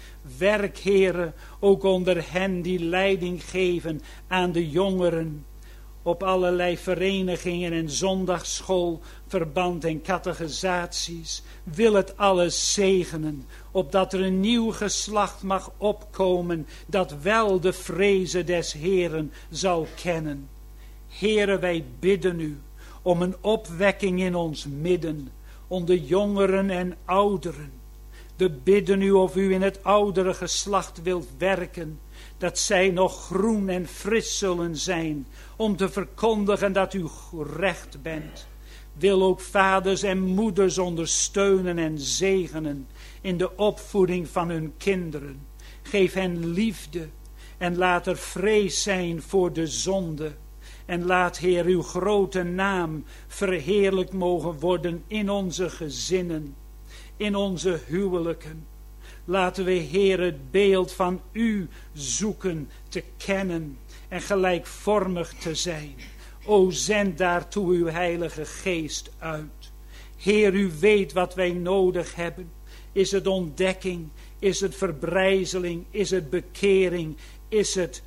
Werk, Heere, ook onder hen die leiding geven aan de jongeren. Op allerlei verenigingen en zondagsschoolverband en catechisaties. Wil het alles zegenen, opdat er een nieuw geslacht mag opkomen, dat wel de vrezen des Heeren zal kennen. Heere, wij bidden u om een opwekking in ons midden, onder jongeren en ouderen. We bidden u of u in het oudere geslacht wilt werken, dat zij nog groen en fris zullen zijn, om te verkondigen dat u recht bent. Wil ook vaders en moeders ondersteunen en zegenen in de opvoeding van hun kinderen. Geef hen liefde en laat er vrees zijn voor de zonde. En laat, Heer, uw grote naam verheerlijkt mogen worden in onze gezinnen, in onze huwelijken. Laten we, Heer, het beeld van u zoeken te kennen en gelijkvormig te zijn. O, zend daartoe uw heilige geest uit. Heer, u weet wat wij nodig hebben. Is het ontdekking? Is het verbrijzeling? Is het bekering? Is het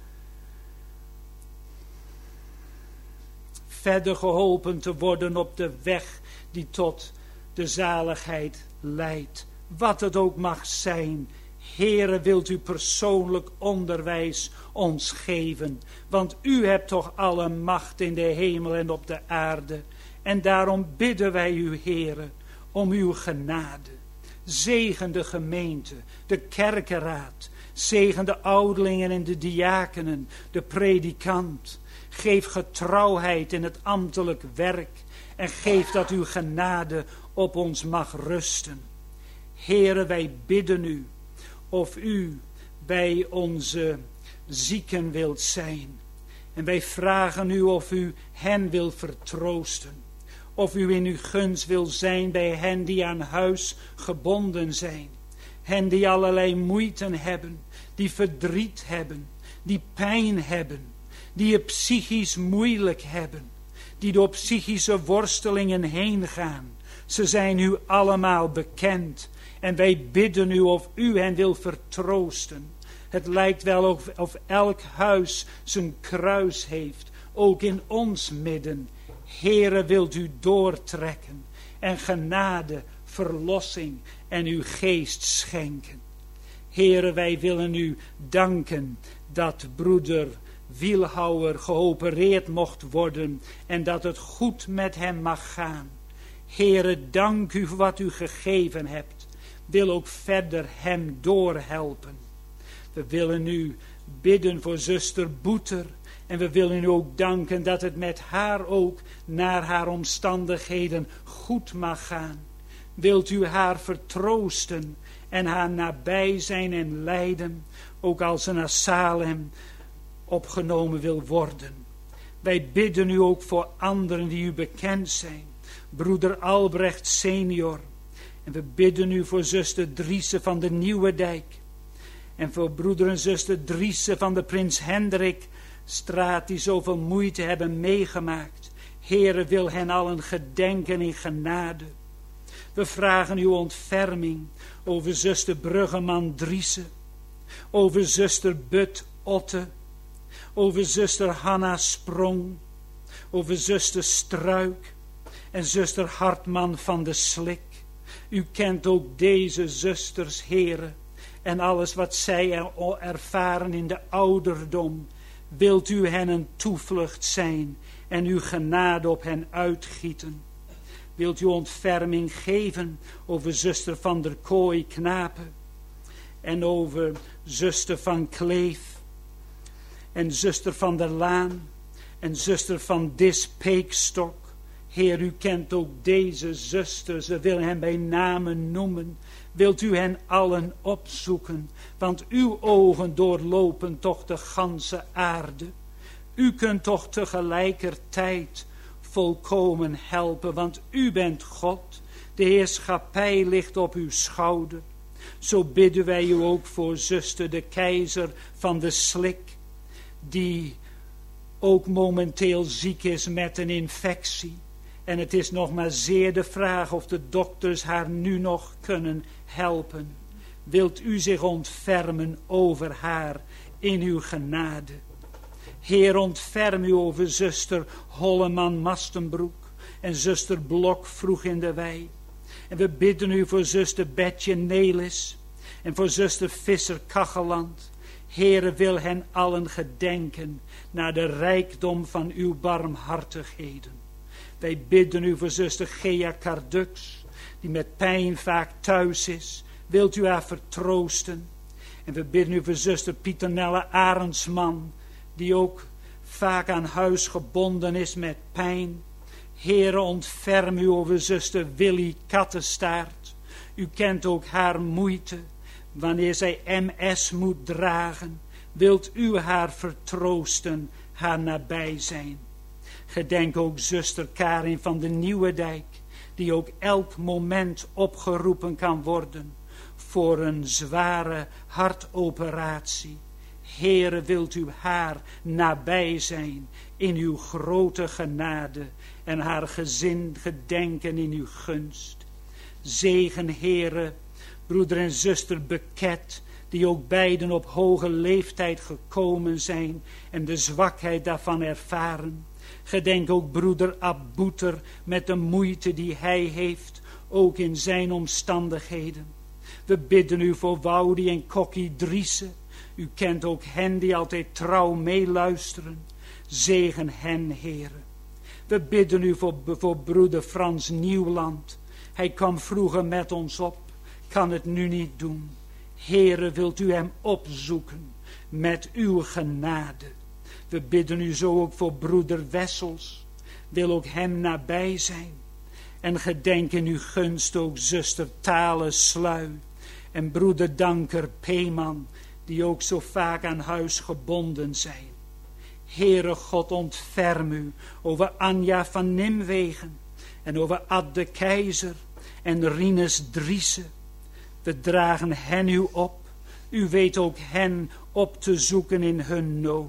verder geholpen te worden op de weg die tot de zaligheid leidt? Wat het ook mag zijn. Heere, wilt u persoonlijk onderwijs ons geven? Want u hebt toch alle macht in de hemel en op de aarde. En daarom bidden wij u, Heere, om uw genade. Zegen de gemeente, de kerkenraad. Zegen de ouderlingen en de diakenen, de predikant. Geef getrouwheid in het ambtelijk werk. En geef dat uw genade op ons mag rusten. Heere, wij bidden u of u bij onze zieken wilt zijn. En wij vragen u of u hen wil vertroosten. Of u in uw gunst wil zijn bij hen die aan huis gebonden zijn. Hen die allerlei moeite hebben, die verdriet hebben, die pijn hebben, die het psychisch moeilijk hebben, die door psychische worstelingen heen gaan. Ze zijn u allemaal bekend. En wij bidden u of u hen wil vertroosten. Het lijkt wel of, of elk huis zijn kruis heeft. Ook in ons midden. Heere, wilt u doortrekken. En genade, verlossing en uw geest schenken. Heere, wij willen u danken dat broeder Wielhouwer geopereerd mocht worden en dat het goed met hem mag gaan. Heere, dank u voor wat u gegeven hebt. Wil ook verder hem doorhelpen. We willen u bidden voor zuster Boeter. En we willen u ook danken dat het met haar ook naar haar omstandigheden goed mag gaan. Wilt u haar vertroosten en haar nabij zijn en leiden, ook als ze naar Salem opgenomen wil worden. Wij bidden u ook voor anderen die u bekend zijn. Broeder Albrecht senior. En we bidden u voor zuster Driese van de Nieuwe Dijk. En voor broeder en zuster Driese van de Prins Hendrik straat die zoveel moeite hebben meegemaakt. Heere, wil hen allen gedenken in genade. We vragen uw ontferming over zuster Bruggeman Driese, over zuster But Otte, over zuster Hanna Sprong, over zuster Struik en zuster Hartman van de Slik. U kent ook deze zusters, Heere, en alles wat zij er ervaren in de ouderdom. Wilt u hen een toevlucht zijn en uw genade op hen uitgieten. Wilt u ontferming geven over zuster van der Kooi Knapen en over zuster van Kleef en zuster van der Laan en zuster van Dis Peekstok. Heer, u kent ook deze zusters, we willen hen bij namen noemen. Wilt u hen allen opzoeken, want uw ogen doorlopen toch de ganse aarde. U kunt toch tegelijkertijd volkomen helpen, want u bent God. De heerschappij ligt op uw schouder. Zo bidden wij u ook voor zuster de Keizer van de Slik, die ook momenteel ziek is met een infectie. En het is nog maar zeer de vraag of de dokters haar nu nog kunnen helpen. Wilt u zich ontfermen over haar in uw genade. Heer, ontferm u over zuster Holleman Mastenbroek en zuster Blok vroeg in de wei. En we bidden u voor zuster Betje Nelis en voor zuster Visser Kacheland. Heere, wil hen allen gedenken naar de rijkdom van uw barmhartigheden. Wij bidden u voor zuster Gea Cardux, die met pijn vaak thuis is. Wilt u haar vertroosten? En we bidden u voor zuster Pieternelle Arendsman, die ook vaak aan huis gebonden is met pijn. Heere, ontferm u over zuster Willy Kattenstaart. U kent ook haar moeite, wanneer zij M S moet dragen. Wilt u haar vertroosten, haar nabij zijn? Gedenk ook zuster Karin van de Nieuwe Dijk, die ook elk moment opgeroepen kan worden voor een zware hartoperatie. Heere, wilt u haar nabij zijn in uw grote genade en haar gezin gedenken in uw gunst. Zegen, Heere, broeder en zuster Beket, die ook beiden op hoge leeftijd gekomen zijn en de zwakheid daarvan ervaren. Gedenk ook broeder Abboeter met de moeite die hij heeft, ook in zijn omstandigheden. We bidden u voor Woudi en Kokkie Driese. U kent ook hen die altijd trouw meeluisteren. Zegen hen, Heere. We bidden u voor, voor broeder Frans Nieuwland. Hij kwam vroeger met ons op, kan het nu niet doen. Heere, wilt u hem opzoeken met uw genade. We bidden u zo ook voor broeder Wessels. Wil ook hem nabij zijn. En gedenk in uw gunst ook zuster Tale Slui en broeder Danker Peeman, die ook zo vaak aan huis gebonden zijn. Heere God, ontferm u over Anja van Nimwegen en over Ad de Keizer en Rinus Driese. We dragen hen u op. U weet ook hen op te zoeken in hun nood.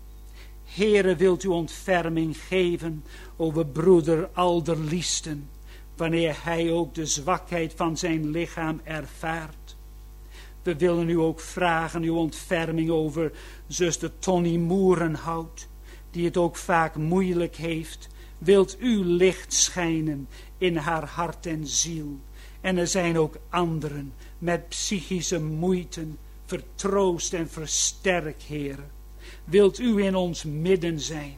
Heere, wilt u ontferming geven over broeder Alderliesten, wanneer hij ook de zwakheid van zijn lichaam ervaart. We willen u ook vragen uw ontferming over zuster Tony Moerenhout, die het ook vaak moeilijk heeft. Wilt u licht schijnen in haar hart en ziel. En er zijn ook anderen met psychische moeiten, vertroost en versterk, Heere. Wilt u in ons midden zijn?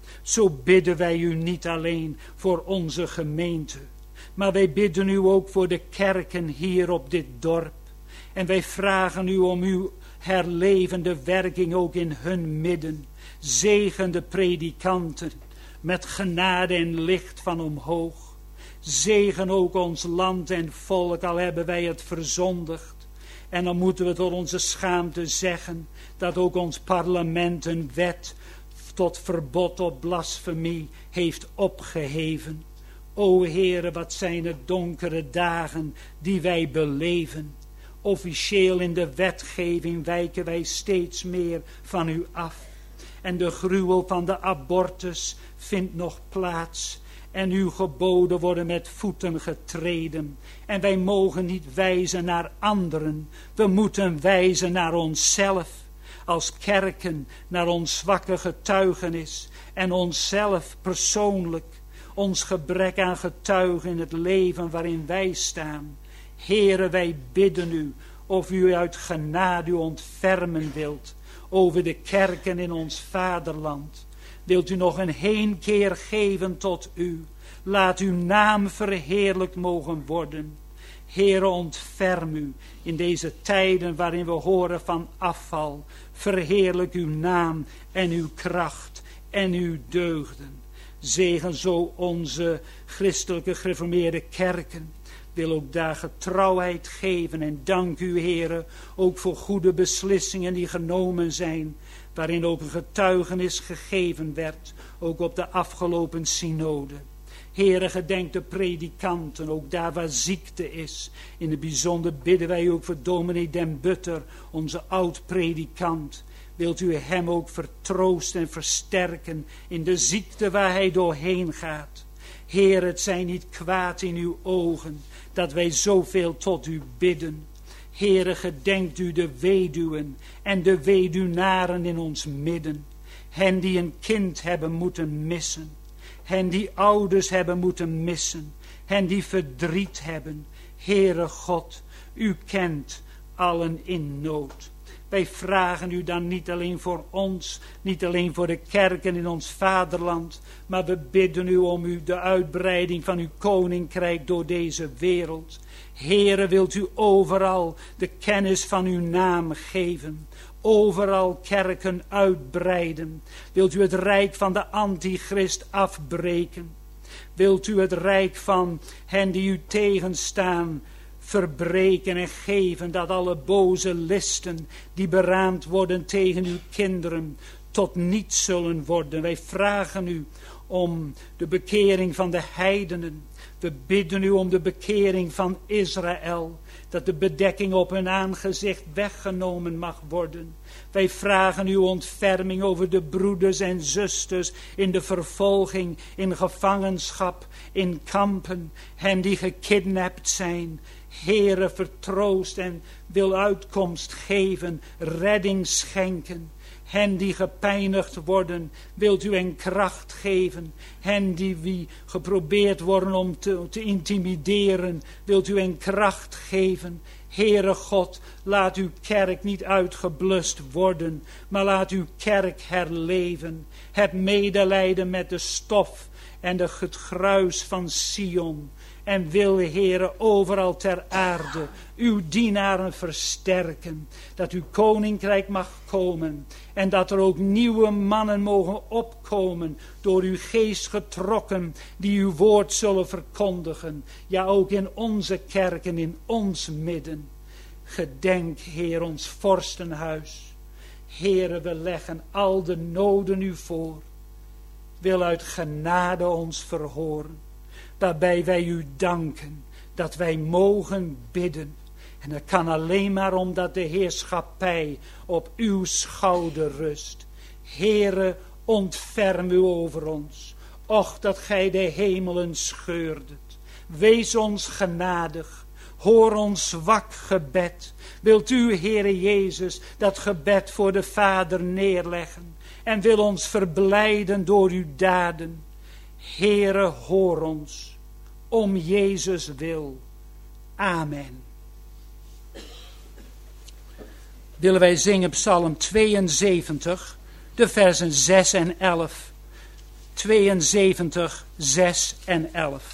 Zo bidden wij u niet alleen voor onze gemeente, maar wij bidden u ook voor de kerken hier op dit dorp. En wij vragen u om uw herlevende werking ook in hun midden. Zegen de predikanten met genade en licht van omhoog. Zegen ook ons land en volk, al hebben wij het verzondigd. En dan moeten we tot onze schaamte zeggen dat ook ons parlement een wet tot verbod op blasfemie heeft opgeheven. O Heere, wat zijn het donkere dagen die wij beleven. Officieel in de wetgeving wijken wij steeds meer van u af. En de gruwel van de abortus vindt nog plaats. En uw geboden worden met voeten getreden. En wij mogen niet wijzen naar anderen. We moeten wijzen naar onszelf. Als kerken naar ons zwakke getuigenis. En onszelf persoonlijk. Ons gebrek aan getuigen in het leven waarin wij staan. Heere, wij bidden u of u uit genade u ontfermen wilt over de kerken in ons vaderland. Wilt u nog een heenkeer geven tot u. Laat uw naam verheerlijkt mogen worden. Heere, ontferm u in deze tijden waarin we horen van afval. Verheerlijk uw naam en uw kracht en uw deugden. Zegen zo onze christelijke gereformeerde kerken. Wil ook daar getrouwheid geven en dank u, Heere, ook voor goede beslissingen die genomen zijn, waarin ook een getuigenis gegeven werd, ook op de afgelopen synode. Heere, gedenk de predikanten, ook daar waar ziekte is. In het bijzonder bidden wij ook voor dominee Den Butter, onze oud-predikant. Wilt u hem ook vertroosten en versterken in de ziekte waar hij doorheen gaat. Heer, het zijn niet kwaad in uw ogen dat wij zoveel tot u bidden. Heere, gedenkt u de weduwen en de weduwnaren in ons midden. Hen die een kind hebben moeten missen. Hen die ouders hebben moeten missen. Hen die verdriet hebben. Heere God, u kent allen in nood. Wij vragen u dan niet alleen voor ons, niet alleen voor de kerken in ons vaderland, maar we bidden u om u de uitbreiding van uw koninkrijk door deze wereld. Heere, wilt u overal de kennis van uw naam geven, overal kerken uitbreiden. Wilt u het rijk van de antichrist afbreken? Wilt u het rijk van hen die u tegenstaan verbreken en geven, dat alle boze listen die beraamd worden tegen uw kinderen tot niets zullen worden. Wij vragen u om de bekering van de heidenen. We bidden u om de bekering van Israël, dat de bedekking op hun aangezicht weggenomen mag worden. Wij vragen uw ontferming over de broeders en zusters in de vervolging, in gevangenschap, in kampen, hen die gekidnapt zijn. Heere, vertroost en wil uitkomst geven, redding schenken. Hen die gepijnigd worden, wilt u een kracht geven. Hen die wie geprobeerd worden om te, te intimideren, wilt u een kracht geven. Heere God, laat uw kerk niet uitgeblust worden, maar laat uw kerk herleven. Heb medelijden met de stof en het gruis van Sion. En wil, Heere, overal ter aarde uw dienaren versterken. Dat uw koninkrijk mag komen. En dat er ook nieuwe mannen mogen opkomen, door uw geest getrokken, die uw woord zullen verkondigen. Ja, ook in onze kerken, in ons midden. Gedenk, Heer, ons vorstenhuis. Heere, we leggen al de noden u voor. Wil uit genade ons verhoren. Waarbij wij u danken dat wij mogen bidden. En dat kan alleen maar omdat de heerschappij op uw schouder rust. Heere, ontferm u over ons. Och, dat gij de hemelen scheurdet. Wees ons genadig. Hoor ons zwak gebed. Wilt u, Heere Jezus, dat gebed voor de Vader neerleggen. En wil ons verblijden door uw daden. Heere, hoor ons, om Jezus wil. Amen. willen wij zingen Psalm tweeënzeventig, de versen zes en elf. tweeënzeventig, zes en elf.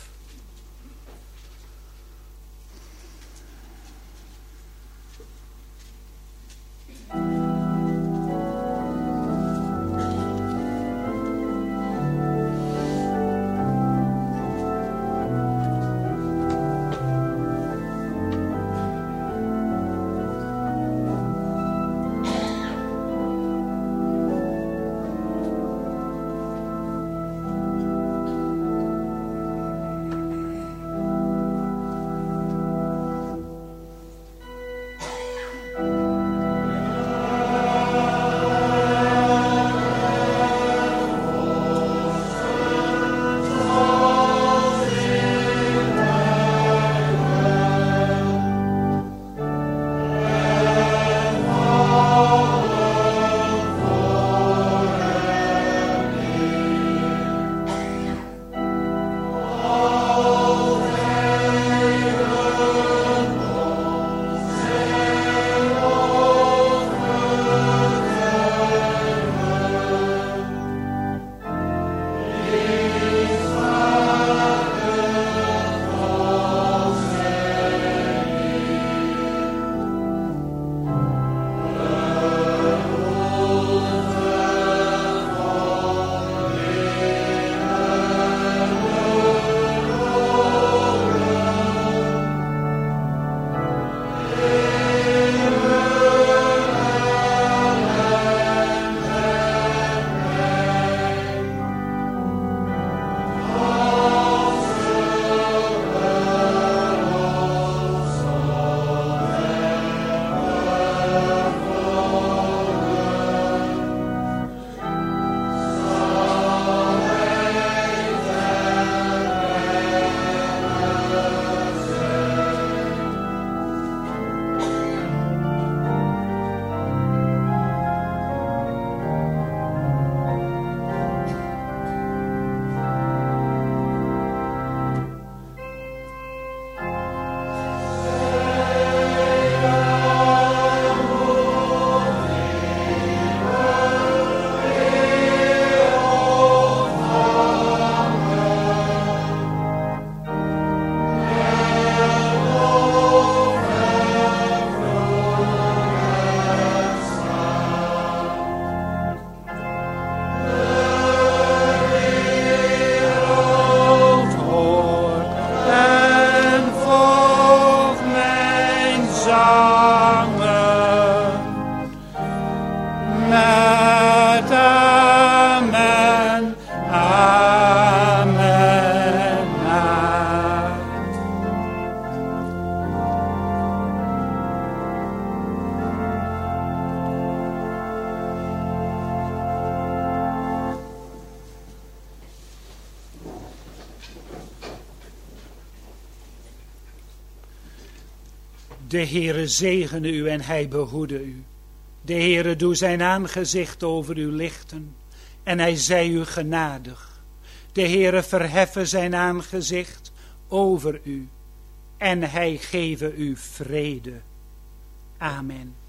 De Heere zegene u en hij behoede u. De Heere doe zijn aangezicht over u lichten en hij zij u genadig. De Heere verheffen zijn aangezicht over u en hij geve u vrede. Amen.